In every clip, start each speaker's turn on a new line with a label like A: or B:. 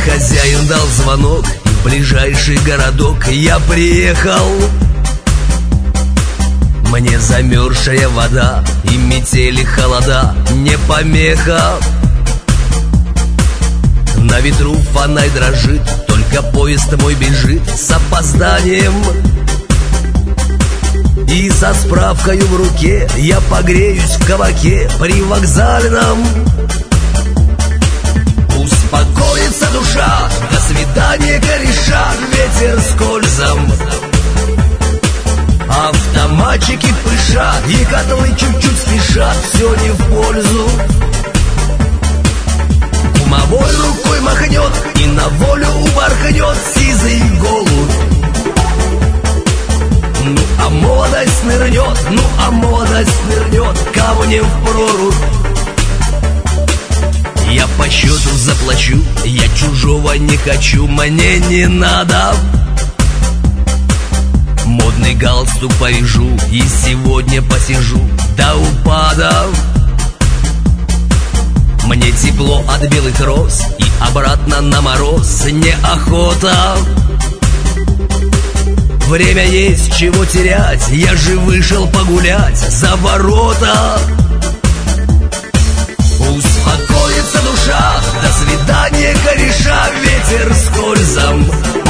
A: хозяин дал звонок, в ближайший городок я приехал. Мне замерзшая вода и метели холода не помеха. На ветру фонарь дрожит, только поезд мой бежит с опозданием. И со справкою в руке я погреюсь в кабаке привокзальном. Успокоится душа, до свидания, кореша, ветер скользом. Автоматчики пышат, и котлы чуть-чуть спешат, все не в пользу. Кумовой рукой махнет и на волю упорхнет сизый голубь. Ну а молодость нырнет, ну а молодость нырнет камнем в прорубь. Я по счету заплачу, я чужого не хочу, мне не надо. Модный галстук повяжу и сегодня посижу до упада. Мне тепло от белых роз и обратно на мороз неохота. Время есть, чего терять, я же вышел погулять за ворота. Успокоится душа, до свидания, кореша, ветер скользом.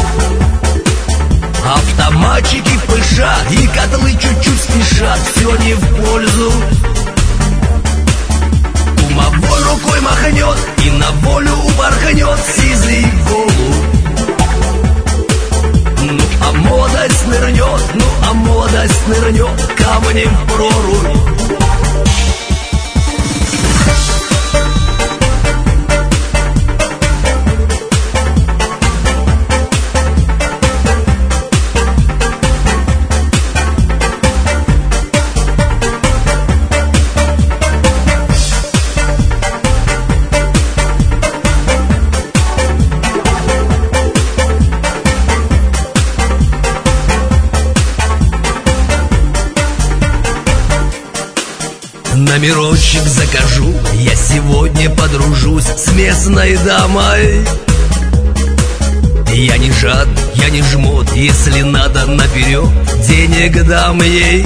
A: Автоматчики пышат, и котлы чуть-чуть спешат, все не в пользу. Кумовой рукой махнет и на волю упорхнет сизый голубь. Ну а молодость нырнет, ну а молодость нырнет камнем в прорубь. Номерочек закажу, я сегодня подружусь с местной дамой. Я не жад, я не жмот, если надо наперед, денег дам ей.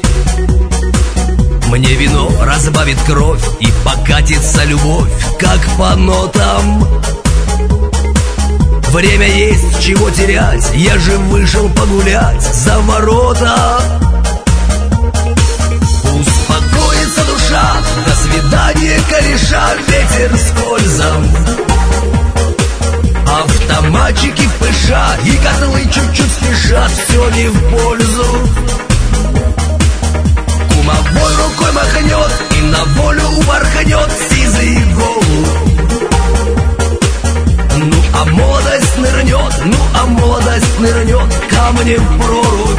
A: Мне вино разбавит кровь и покатится любовь, как по нотам. Время есть, чего терять, я же вышел погулять за ворота. Успокоится душа, до свидания, кореша, ветер скользом. Автоматчики пышат, и котлы чуть-чуть спешат, все не в пользу. Кумовой рукой махнет и на волю упорхнет сизый голубь. Ну а молодость нырнет, ну а молодость нырнет камнем в прорубь.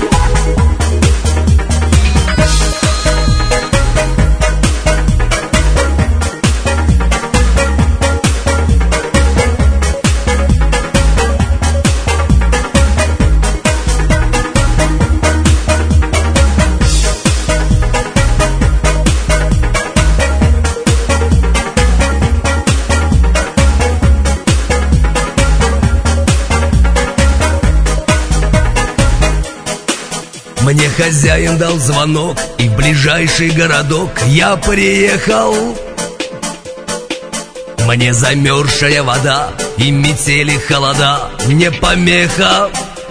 A: Мне хозяин дал звонок, и в ближайший городок я приехал. Мне замерзшая вода и метели холода не помеха.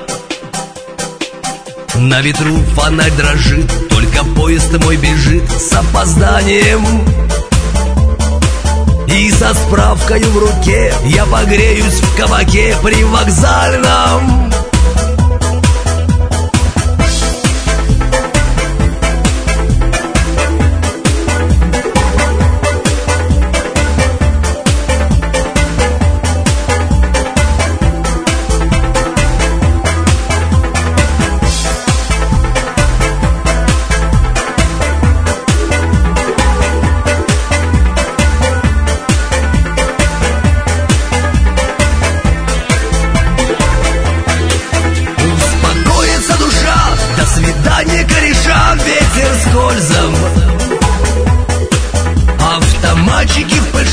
A: На ветру фонарь дрожит, только поезд мой бежит с опозданием. И со справкой в руке я погреюсь в кабаке привокзальном.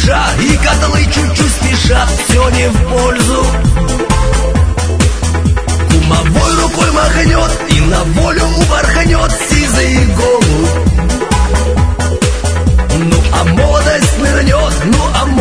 A: спеша, и котлы чуть-чуть спешат, все не в пользу. Кумовой рукой махнет и на волю упорхнет сизый голубь. Ну а молодость нырнет, ну а